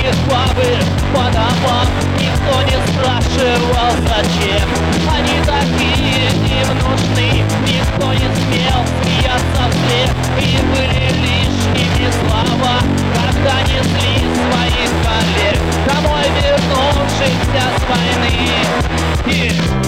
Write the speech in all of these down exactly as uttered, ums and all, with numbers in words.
многих бабы по домам. Никто не спрашивал, зачем они такие им нужны. Никто не смел смеяться вслед, и были лишними слова, когда несли своих коллег домой, вернувшихся с войны. И...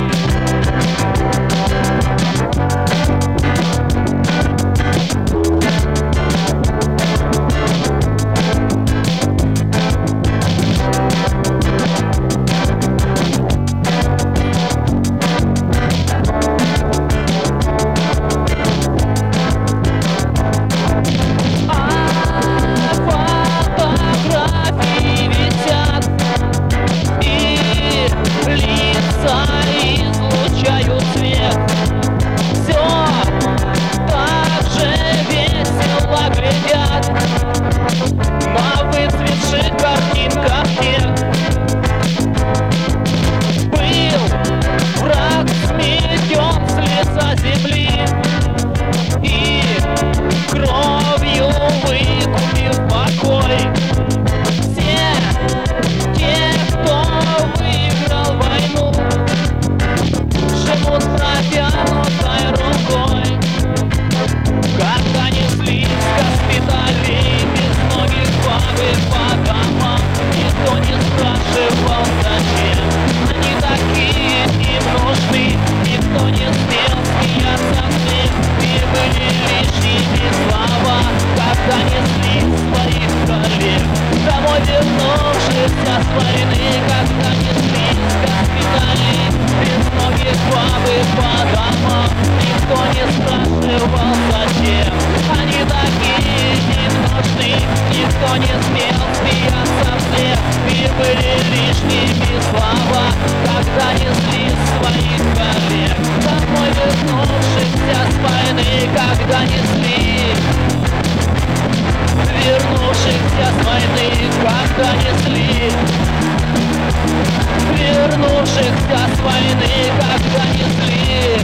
излучают свет. Все так же весело глядят на выцветших картинках тех. Был враг сметен с лица земли и кровью выкупив покой. Все те, кто выиграл войну, живут с протянутой рукой. Когда неслись госпиталей безногих бабы по домам, никто не спрашивал, зачем они такие им нужны. Никто не смел смеяться вслед, и были лишними слова, когда несли своих коллег домой, вернувшихся с войны. Когда неслись госпиталей безногих бабы по домам, никто не спрашивал, зачем они такие им нужны. Никто не смел смеяться вслед, и были лишними слова, когда несли своих коллег домой, вернувшихся с войны. Когда несли вернувшихся с войны, когда несли вернувшихся с войны, когда несли,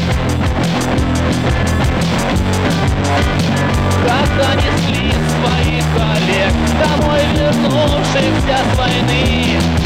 когда несли своих коллег домой, вернувшихся с войны.